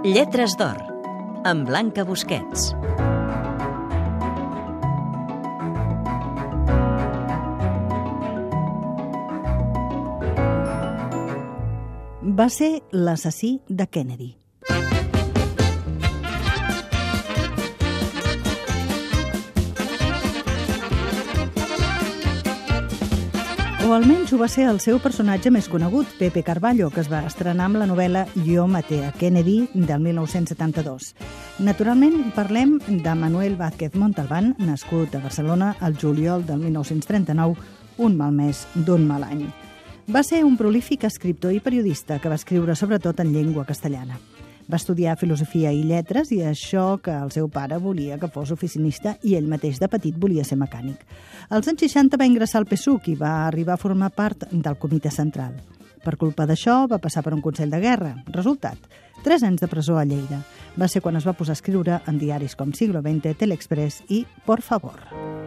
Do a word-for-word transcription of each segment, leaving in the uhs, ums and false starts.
Lletres d'or, amb Blanca Busquets. Va ser l'assassí de Kennedy. O almenys ho va ser el seu personatge més conegut, Pepe Carballo, que es va estrenar amb la novel·la Jo maté a Kennedy, del mil nou-cents setanta-dos. Naturalment, parlem de Manuel Vázquez Montalbán, nascut a Barcelona el juliol del mil nou-cents trenta-nou, un mal mes d'un mal any. Va ser un prolífic escriptor i periodista que va escriure sobretot en llengua castellana. Va estudiar filosofia i lletres i això que el seu pare volia que fos oficinista i ell mateix de petit volia ser mecànic. Als anys seixanta va ingressar al P SUC i va arribar a formar part del Comitè Central. Per culpa d'això va passar per un Consell de Guerra. Resultat, tres anys de presó a Lleida. Va ser quan es va posar a escriure en diaris com Siglo veinte, Teleexpress i Por Favor.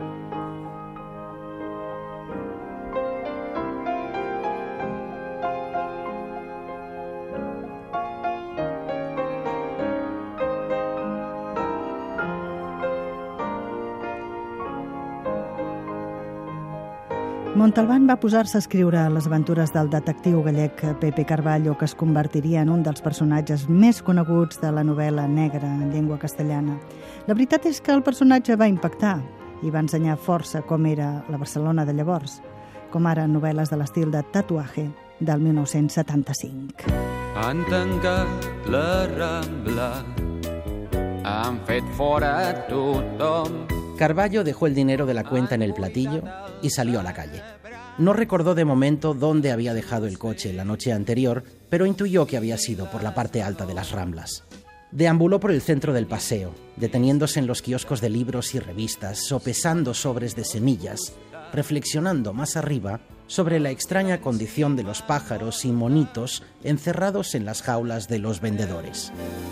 Montalbán va posar-se a escriure les aventures del detectiu gallec Pepe Carballo, que es convertiria en un dels personatges més coneguts de la novel·la negra en llengua castellana. La veritat és que el personatge va impactar i va ensenyar força com era la Barcelona de llavors, com ara novel·les de l'estil de Tatuaje del mil nou-cents setanta-cinc. Han tancat la Rambla, han fet fora tothom. Carballo dejó el dinero de la cuenta en el platillo y salió a la calle. No recordó de momento dónde había dejado el coche la noche anterior, pero intuyó que había sido por la parte alta de las Ramblas. Deambuló por el centro del paseo, deteniéndose en los kioscos de libros y revistas, sopesando sobres de semillas, reflexionando más arriba sobre la extraña condición de los pájaros y monitos encerrados en las jaulas de los vendedores.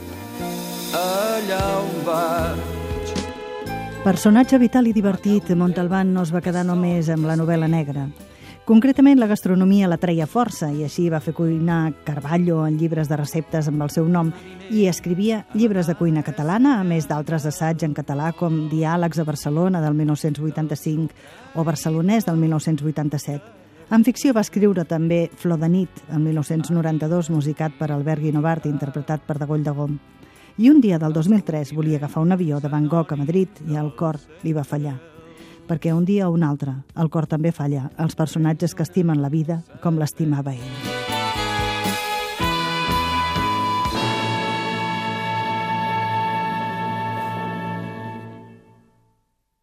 Allà on va. Personatge vital i divertit, Montalbán no es va quedar només amb la novel·la negra. Concretament, la gastronomia la treia força i així va fer cuinar Carballo en llibres de receptes amb el seu nom i escrivia llibres de cuina catalana, a més d'altres assaigs en català com Diàlegs a Barcelona del mil nou-cents vuitanta-cinc o Barcelonès del mil nou-cents vuitanta-set. En ficció va escriure també Flor de nit, el mil nou-cents noranta-dos, musicat per Albert Guinovart i interpretat per Degoll de Gom. I un dia del dos mil tres volia agafar un avió de Bangkok a Madrid i el cor li va fallar. Perquè un dia o un altre el cor també falla als personatges que estimen la vida com l'estimava ell.